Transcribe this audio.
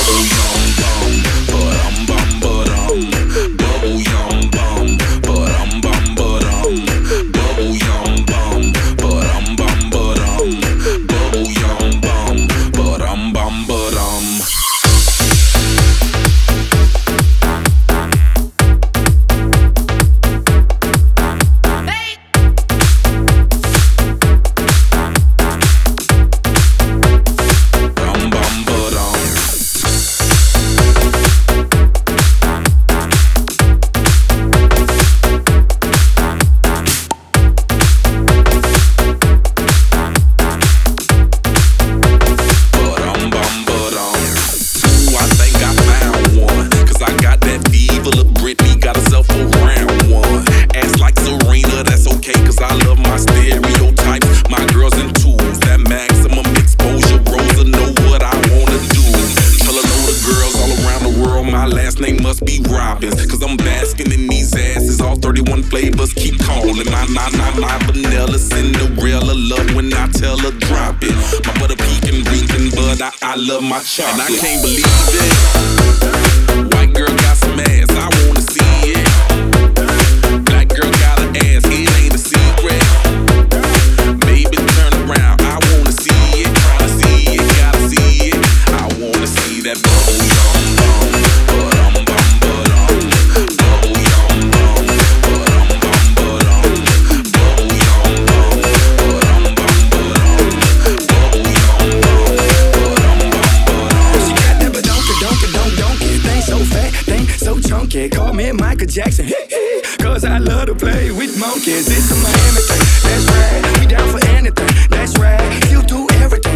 My chocolate. And I can't believe it. White girl got some ass, I wanna see it. Black girl got an ass, it ain't a secret. Baby, turn around, I wanna see it. Tryna see it, gotta see it. I wanna see that bubble yum bum, ba-dum bum ba-dum. Bubble yum bum, ba-dum bum ba-dum. Bubble yum bum, ba-dum bum ba-dum. Bubble yum bum. So chunky, call me Michael Jackson, cause I love to play with monkeys. It's a Miami thing, that's right. We down for anything, that's right. You do everything.